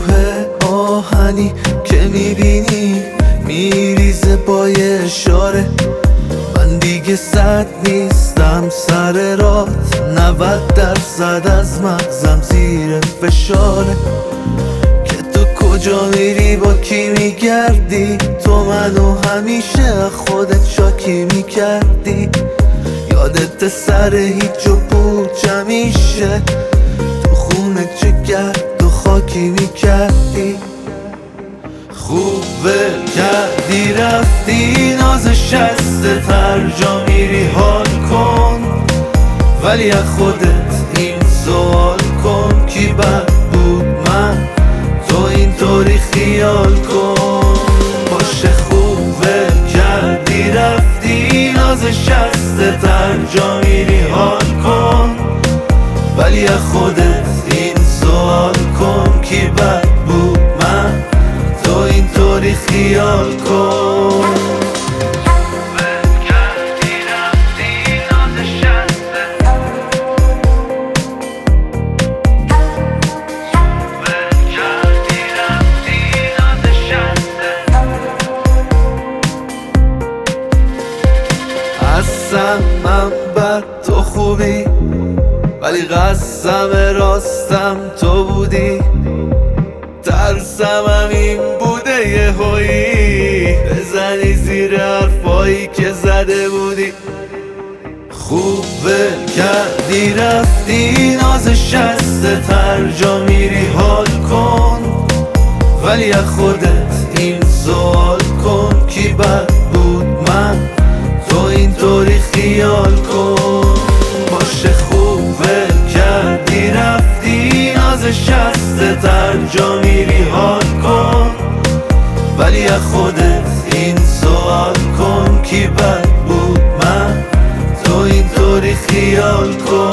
کوه آهنی که میبینی میریزه با یه اشاره. من دیگه صد نیستم سر رات، 90% از مغزم زیر فشاره. که تو کجا میری با کی میگردی؟ تو منو همیشه خودت شاکی میکردی. یادت سر هیچ و پوچ همیشه تو خونه چه گرد و خاکی میکردی. خوب ول کردی رفتی ناز شست ترجا میری حال کن، ولی از خودت این سوال کن کی بد بود من تو اینطوری خیال کن. باشه خوب ول کردی رفتی ناز شست ترجا میری حال کن، ولی از خودت این سوال کن کی بد بود من تو اینطوری خیال کن. من بر تو خوبی، ولی قسم راستم تو بودی. ترسم این بوده یه هایی بزنی زیر حرفایی که زده بودی. خوب ول کردی رفتی ناز شست ترجا میری حال کن، ولی از خودت این سوال کن کی بد بود من تو اینطوری خیال کن. باشه خوب ول کردی رفتی ناز شست ترجا میری حال کن، ولی از خودت این سوال کن کی بد بود من تو اینطوری خیال کن.